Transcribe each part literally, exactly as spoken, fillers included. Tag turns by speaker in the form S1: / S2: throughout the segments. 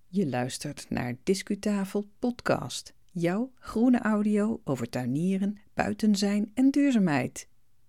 S1: Je luistert naar Discutafel podcast, jouw groene audio over tuinieren, buiten zijn en duurzaamheid.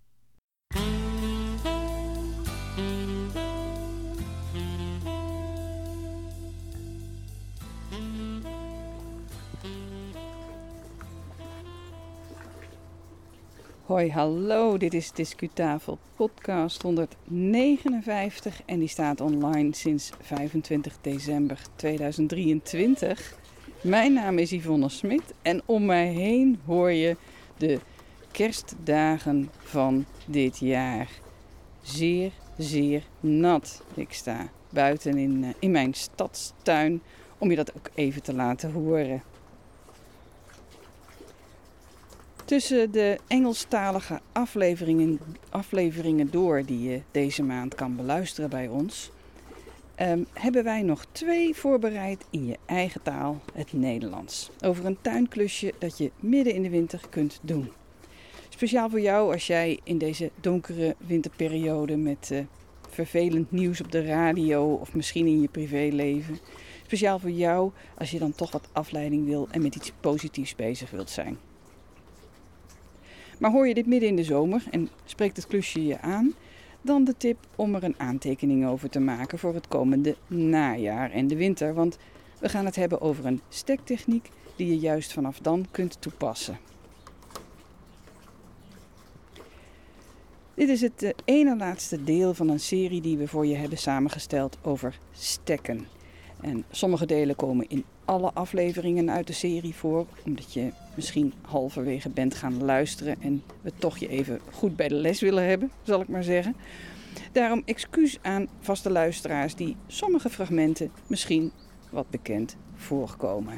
S1: Hoi, hallo, dit is Discutafel podcast honderdnegenenvijftig en die staat online sinds vijfentwintig december tweeduizend drieëntwintig. Mijn naam is Yvonne Smit en om mij heen hoor je de kerstdagen van dit jaar. Zeer, zeer nat. Ik sta buiten in, in mijn stadstuin om je dat ook even te laten horen. Tussen de Engelstalige afleveringen, afleveringen door die je deze maand kan beluisteren bij ons, um, hebben wij nog twee voorbereid in je eigen taal, het Nederlands. Over een tuinklusje dat je midden in de winter kunt doen. Speciaal voor jou als jij in deze donkere winterperiode met uh, vervelend nieuws op de radio of misschien in je privéleven. Speciaal voor jou als je dan toch wat afleiding wil en met iets positiefs bezig wilt zijn. Maar hoor je dit midden in de zomer en spreekt het klusje je aan, dan de tip om er een aantekening over te maken voor het komende najaar en de winter. Want we gaan het hebben over een stektechniek die je juist vanaf dan kunt toepassen. Dit is het ene laatste deel van een serie die we voor je hebben samengesteld over stekken. En sommige delen komen in alle afleveringen uit de serie voor, omdat je misschien halverwege bent gaan luisteren en we toch je even goed bij de les willen hebben, zal ik maar zeggen. Daarom excuus aan vaste luisteraars die sommige fragmenten misschien wat bekend voorkomen.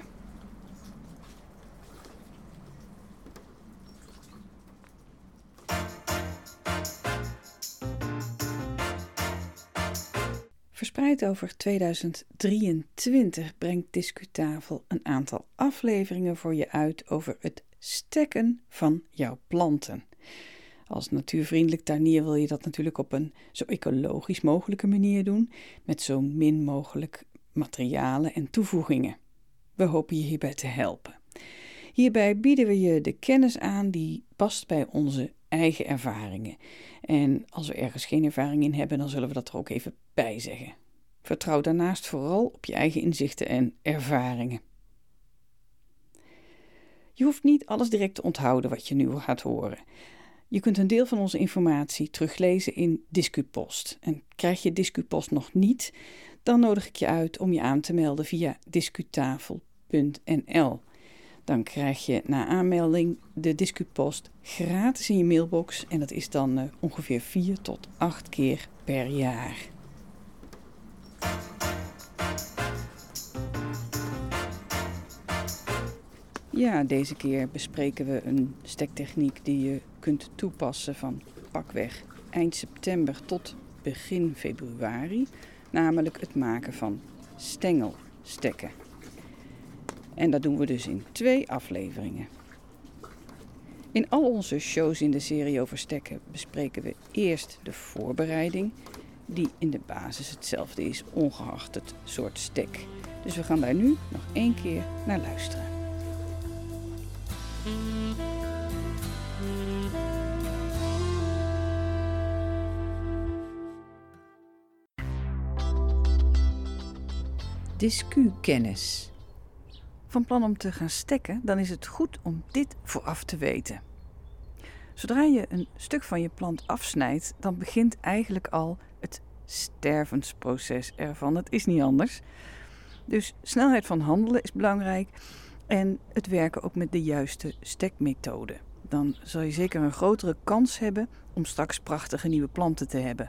S1: Verspreid over tweeduizend drieëntwintig brengt Discutafel een aantal afleveringen voor je uit over het stekken van jouw planten. Als natuurvriendelijk tuinier wil je dat natuurlijk op een zo ecologisch mogelijke manier doen, met zo min mogelijk materialen en toevoegingen. We hopen je hierbij te helpen. Hierbij bieden we je de kennis aan die past bij onze eigen ervaringen. En als we ergens geen ervaring in hebben, dan zullen we dat er ook even bij zeggen. Vertrouw daarnaast vooral op je eigen inzichten en ervaringen. Je hoeft niet alles direct te onthouden wat je nu gaat horen. Je kunt een deel van onze informatie teruglezen in Discupost. En krijg je Discupost nog niet, dan nodig ik je uit om je aan te melden via discutafel punt n l. Dan krijg je na aanmelding de Discupost gratis in je mailbox en dat is dan uh, ongeveer vier tot acht keer per jaar. Ja, deze keer bespreken we een stektechniek die je kunt toepassen van pakweg eind september tot begin februari, namelijk het maken van stengelstekken. En dat doen we dus in twee afleveringen. In al onze shows in de serie over stekken bespreken we eerst de voorbereiding, die in de basis hetzelfde is, ongeacht het soort stek. Dus we gaan daar nu nog één keer naar luisteren. Discu-kennis. Van plan om te gaan stekken, dan is het goed om dit vooraf te weten. Zodra je een stuk van je plant afsnijdt, dan begint eigenlijk al het stervensproces ervan. Het is niet anders. Dus snelheid van handelen is belangrijk en het werken ook met de juiste stekmethode. Dan zal je zeker een grotere kans hebben om straks prachtige nieuwe planten te hebben.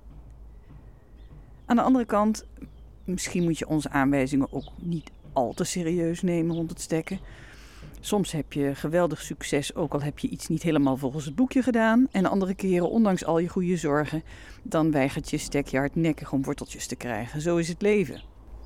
S1: Aan de andere kant, misschien moet je onze aanwijzingen ook niet al te serieus nemen rond het stekken. Soms heb je geweldig succes, ook al heb je iets niet helemaal volgens het boekje gedaan. En andere keren, ondanks al je goede zorgen, dan weigert je stek je hardnekkig om worteltjes te krijgen. Zo is het leven.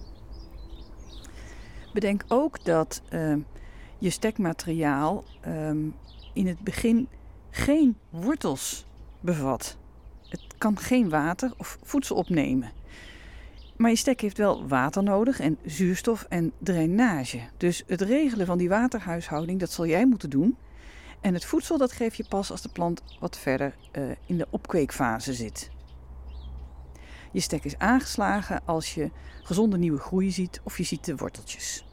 S1: Bedenk ook dat uh, je stekmateriaal uh, in het begin geen wortels bevat. Het kan geen water of voedsel opnemen. Maar je stek heeft wel water nodig en zuurstof en drainage. Dus het regelen van die waterhuishouding, dat zal jij moeten doen. En het voedsel, dat geef je pas als de plant wat verder uh, in de opkweekfase zit. Je stek is aangeslagen als je gezonde nieuwe groei ziet of je ziet de worteltjes.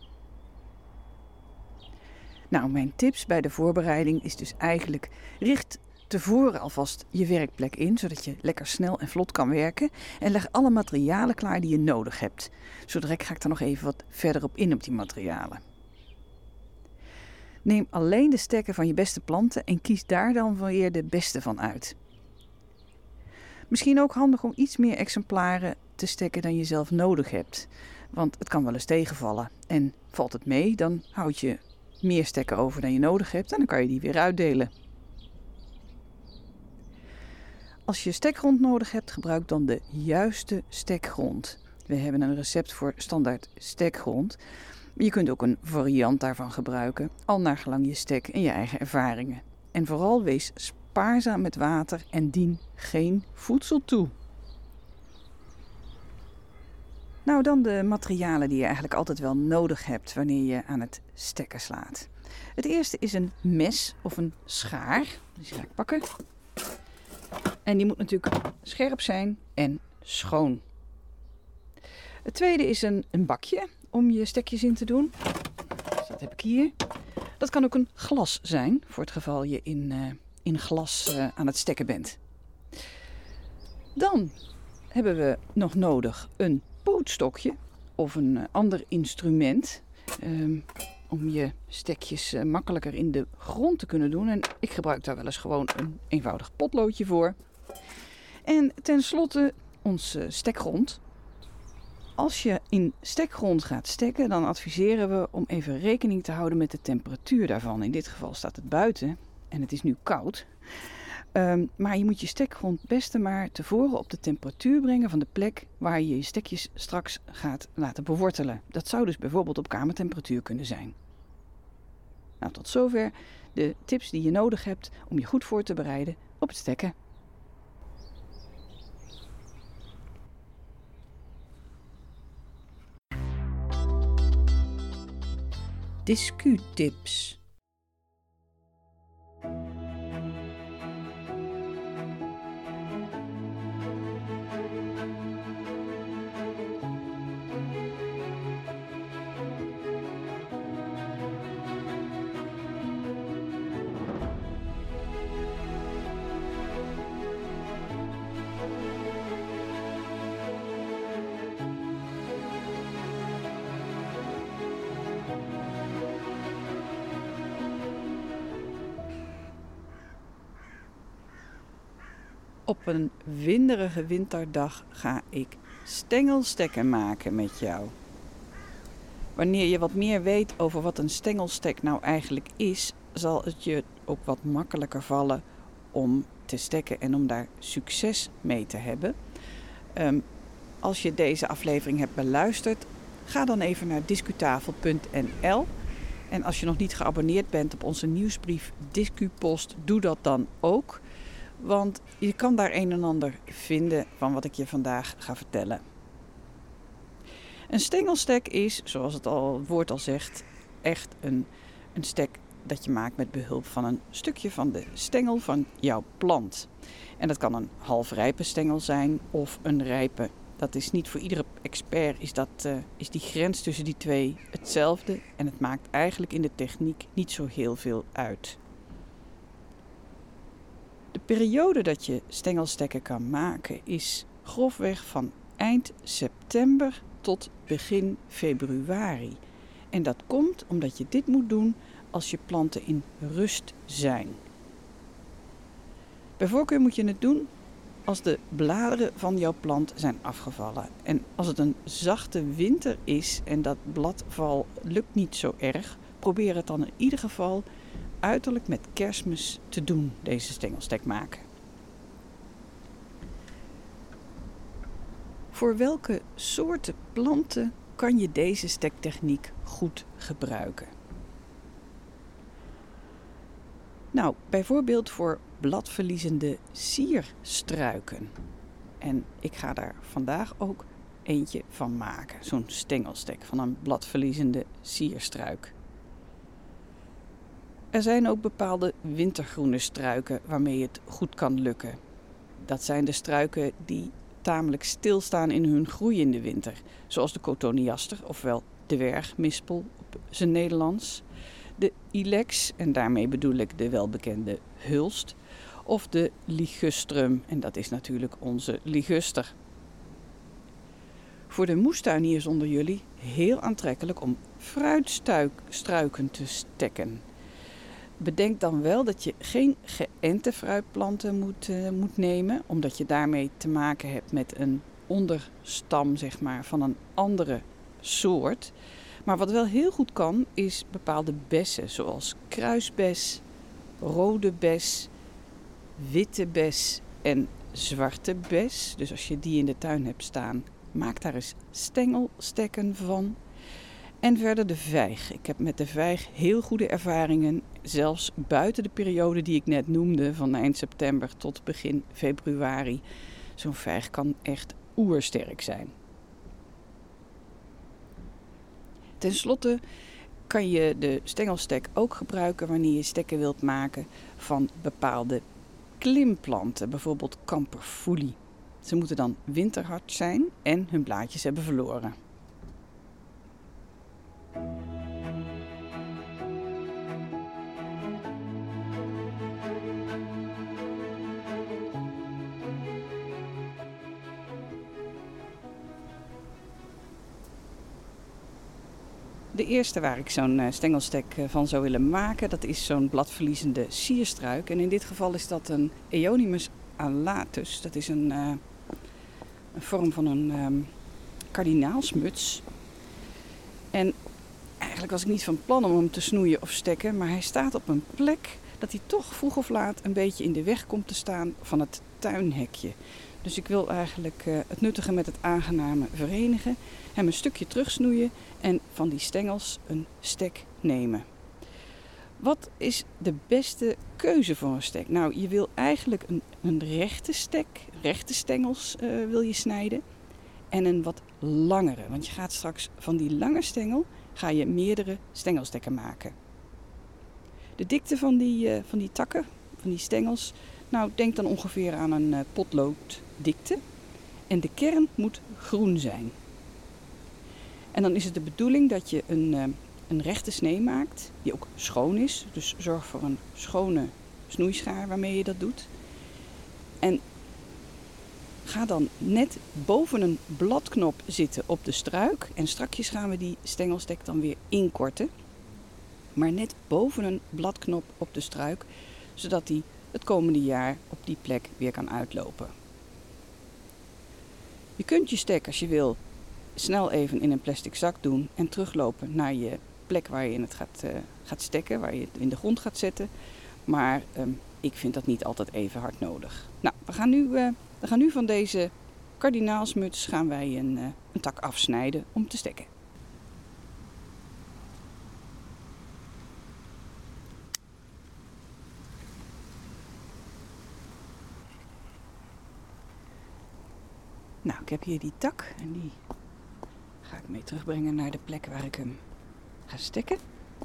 S1: Nou, mijn tips bij de voorbereiding is dus eigenlijk: richt tevoren alvast je werkplek in, zodat je lekker snel en vlot kan werken. En leg alle materialen klaar die je nodig hebt. Zo direct ga ik er nog even wat verder op in op die materialen. Neem alleen de stekken van je beste planten en kies daar dan weer de beste van uit. Misschien ook handig om iets meer exemplaren te stekken dan je zelf nodig hebt. Want het kan wel eens tegenvallen. En valt het mee, dan houd je meer stekken over dan je nodig hebt en dan kan je die weer uitdelen. Als je stekgrond nodig hebt, gebruik dan de juiste stekgrond. We hebben een recept voor standaard stekgrond. Je kunt ook een variant daarvan gebruiken, al naar gelang je stek en je eigen ervaringen. En vooral wees spaarzaam met water en dien geen voedsel toe. Nou, dan de materialen die je eigenlijk altijd wel nodig hebt wanneer je aan het stekken slaat. Het eerste is een mes of een schaar. Dus die ga ik pakken. En die moet natuurlijk scherp zijn en schoon. Het tweede is een, een bakje om je stekjes in te doen. Dus dat heb ik hier. Dat kan ook een glas zijn, voor het geval je in, uh, in glas uh, aan het stekken bent. Dan hebben we nog nodig een pootstokje of een uh, ander instrument. Um, om je stekjes uh, makkelijker in de grond te kunnen doen. En ik gebruik daar wel eens gewoon een eenvoudig potloodje voor. En tenslotte onze stekgrond. Als je in stekgrond gaat stekken, dan adviseren we om even rekening te houden met de temperatuur daarvan. In dit geval staat het buiten en het is nu koud. Um, maar je moet je stekgrond het beste maar tevoren op de temperatuur brengen van de plek waar je je stekjes straks gaat laten bewortelen. Dat zou dus bijvoorbeeld op kamertemperatuur kunnen zijn. Nou, tot zover de tips die je nodig hebt om je goed voor te bereiden op het stekken. Discu-tips. Op een winderige winterdag ga ik stengelstekken maken met jou. Wanneer je wat meer weet over wat een stengelstek nou eigenlijk is, zal het je ook wat makkelijker vallen om te stekken en om daar succes mee te hebben. Um, als je deze aflevering hebt beluisterd, ga dan even naar discutafel punt n l. En als je nog niet geabonneerd bent op onze nieuwsbrief DiscuPost, doe dat dan ook. Want je kan daar een en ander vinden van wat ik je vandaag ga vertellen. Een stengelstek is, zoals het, al, het woord al zegt, echt een, een stek dat je maakt met behulp van een stukje van de stengel van jouw plant. En dat kan een halfrijpe stengel zijn of een rijpe. Dat is niet voor iedere expert, is, dat, uh, is die grens tussen die twee hetzelfde. En het maakt eigenlijk in de techniek niet zo heel veel uit. De periode dat je stengelstekken kan maken is grofweg van eind september tot begin februari. En dat komt omdat je dit moet doen als je planten in rust zijn. Bij voorkeur moet je het doen als de bladeren van jouw plant zijn afgevallen. En als het een zachte winter is en dat bladval lukt niet zo erg, probeer het dan in ieder geval uiterlijk met Kerstmis te doen, deze stengelstek maken. Voor welke soorten planten kan je deze stektechniek goed gebruiken? Nou, bijvoorbeeld voor bladverliezende sierstruiken. En ik ga daar vandaag ook eentje van maken. Zo'n stengelstek van een bladverliezende sierstruik. Er zijn ook bepaalde wintergroene struiken waarmee het goed kan lukken. Dat zijn de struiken die tamelijk stilstaan in hun groei in de winter. Zoals de cotoneaster, ofwel dwergmispel op zijn Nederlands. De ilex, en daarmee bedoel ik de welbekende hulst. Of de ligustrum, en dat is natuurlijk onze liguster. Voor de moestuiniers onder jullie heel aantrekkelijk om fruitstruiken te stekken. Bedenk dan wel dat je geen geënte fruitplanten moet, uh, moet nemen, omdat je daarmee te maken hebt met een onderstam, zeg maar, van een andere soort. Maar wat wel heel goed kan, is bepaalde bessen, zoals kruisbes, rode bes, witte bes en zwarte bes. Dus als je die in de tuin hebt staan, maak daar eens stengelstekken van. En verder de vijg. Ik heb met de vijg heel goede ervaringen, zelfs buiten de periode die ik net noemde, van eind september tot begin februari. Zo'n vijg kan echt oersterk zijn. Ten slotte kan je de stengelstek ook gebruiken wanneer je stekken wilt maken van bepaalde klimplanten, bijvoorbeeld kamperfoelie. Ze moeten dan winterhard zijn en hun blaadjes hebben verloren. De eerste waar ik zo'n stengelstek van zou willen maken, dat is zo'n bladverliezende sierstruik. En in dit geval is dat een Euonymus alatus. Dat is een, uh, een vorm van een um, kardinaalsmuts. En eigenlijk was ik niet van plan om hem te snoeien of stekken, maar hij staat op een plek dat hij toch vroeg of laat een beetje in de weg komt te staan van het tuinhekje. Dus ik wil eigenlijk uh, het nuttige met het aangename verenigen, hem een stukje terugsnoeien en van die stengels een stek nemen. Wat is de beste keuze voor een stek? Nou, je wil eigenlijk een, een rechte stek, rechte stengels uh, wil je snijden en een wat langere. Want je gaat straks van die lange stengel ga je meerdere stengelstekken maken. De dikte van die, uh, van die takken, van die stengels, nou denk dan ongeveer aan een uh, potlooddikte. En de kern moet groen zijn. En dan is het de bedoeling dat je een, uh, een rechte snee maakt, die ook schoon is. Dus zorg voor een schone snoeischaar waarmee je dat doet. En ga dan net boven een bladknop zitten op de struik. En strakjes gaan we die stengelstek dan weer inkorten. Maar net boven een bladknop op de struik, zodat die het komende jaar op die plek weer kan uitlopen. Je kunt je stek, als je wil, snel even in een plastic zak doen en teruglopen naar je plek waar je het gaat, uh, gaat stekken, waar je het in de grond gaat zetten. Maar um, ik vind dat niet altijd even hard nodig. Nou, we gaan nu, uh, we gaan nu van deze kardinaalsmuts gaan wij een, uh, een tak afsnijden om te stekken. Nou, ik heb hier die tak en die ga ik mee terugbrengen naar de plek waar ik hem ga stekken.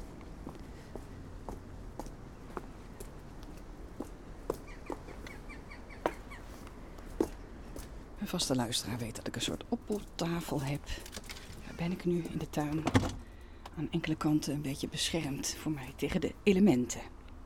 S1: Een vaste luisteraar weet dat ik een soort oppeltafel heb. Daar ben ik nu in de tuin aan enkele kanten een beetje beschermd voor mij tegen de elementen.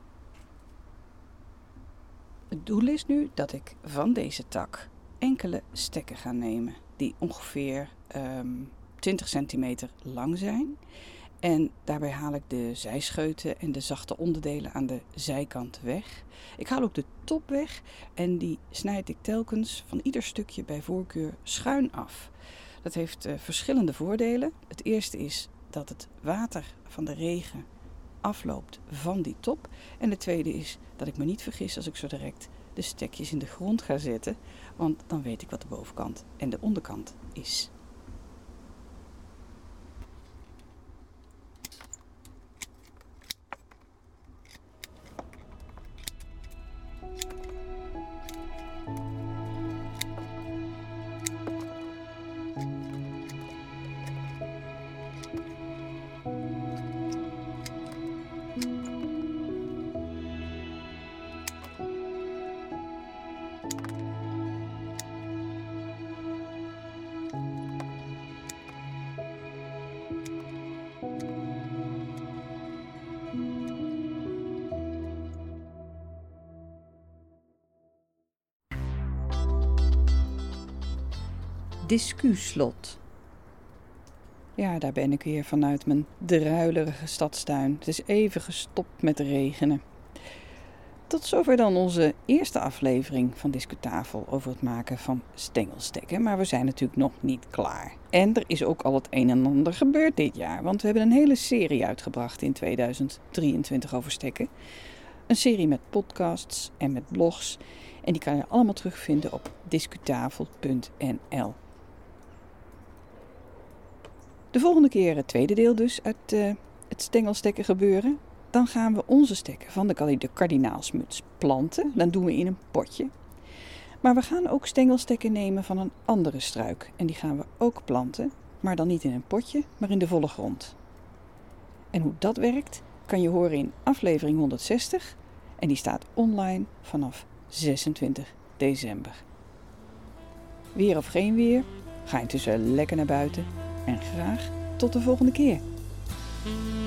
S1: Het doel is nu dat ik van deze tak enkele stekken ga nemen die ongeveer um, twintig centimeter lang zijn. En daarbij haal ik de zijscheuten en de zachte onderdelen aan de zijkant weg. Ik haal ook de top weg en die snijd ik telkens van ieder stukje bij voorkeur schuin af. Dat heeft uh, verschillende voordelen. Het eerste is dat het water van de regen afloopt van die top. En de tweede is dat ik me niet vergis als ik zo direct de stekjes in de grond ga zetten, want dan weet ik wat de bovenkant en de onderkant is. discuslot. Ja, daar ben ik weer vanuit mijn druilerige stadstuin. Het is even gestopt met regenen. Tot zover dan onze eerste aflevering van Discutafel over het maken van stengelstekken. Maar we zijn natuurlijk nog niet klaar. En er is ook al het een en ander gebeurd dit jaar. Want we hebben een hele serie uitgebracht in tweeduizend drieëntwintig over stekken. Een serie met podcasts en met blogs. En die kan je allemaal terugvinden op discutafel punt n l. De volgende keer het tweede deel dus uit uh, het stengelstekken gebeuren. Dan gaan we onze stekken van de kardinaalsmuts planten. Dan doen we in een potje. Maar we gaan ook stengelstekken nemen van een andere struik. En die gaan we ook planten. Maar dan niet in een potje, maar in de volle grond. En hoe dat werkt kan je horen in aflevering honderdzestig. En die staat online vanaf zesentwintig december. Weer of geen weer, ga intussen lekker naar buiten. En graag tot de volgende keer.